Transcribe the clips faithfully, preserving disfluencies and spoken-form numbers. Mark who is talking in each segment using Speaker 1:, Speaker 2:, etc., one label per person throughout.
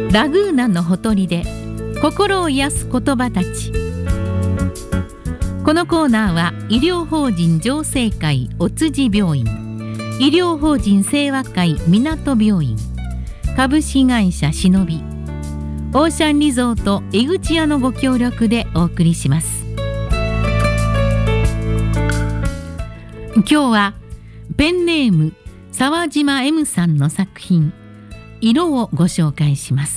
Speaker 1: ラグーナのほとりで心を癒す言葉たち。このコーナーは医療法人浄世会お辻病院、医療法人清和会港病院、株式会社しのび、オーシャンリゾート江口屋のご協力でお送りします。今日はペンネーム沢島 M さんの作品色をご紹介します。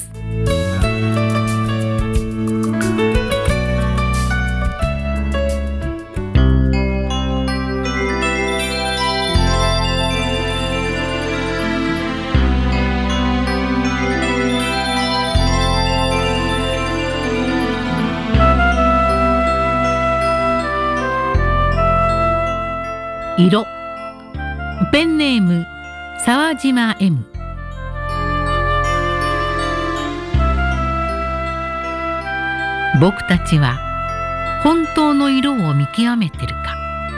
Speaker 1: 色。ペンネーム沢島 M。 僕たちは本当の色を見極めてるか。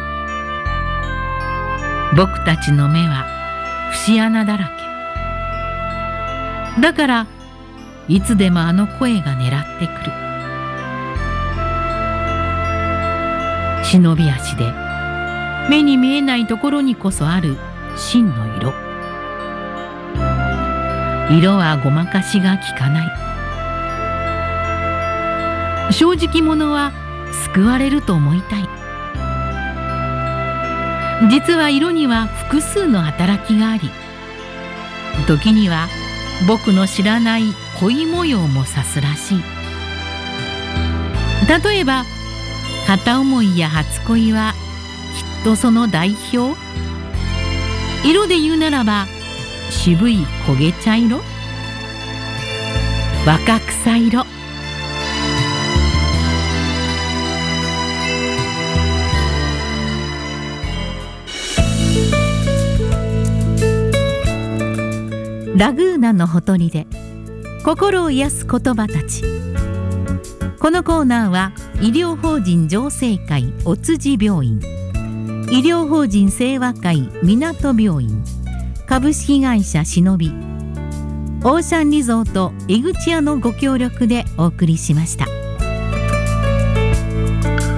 Speaker 1: 僕たちの目は節穴だらけだから、いつでもあの声が狙ってくる。忍び足で目に見えないところにこそある真の色。色はごまかしがきかない。正直者は救われると思いたい。実は色には複数の働きがあり、時には僕の知らない恋模様も指すらしい。例えば片思いや初恋はきっとその代表。色で言うならば渋い焦げ茶色、若草色。ラグーナのほとりで心を癒す言葉たち。このコーナーは医療法人浄世会お辻病院、医療法人清和会港病院、株式会社しのび、オーシャンリゾート江口屋のご協力でお送りしました。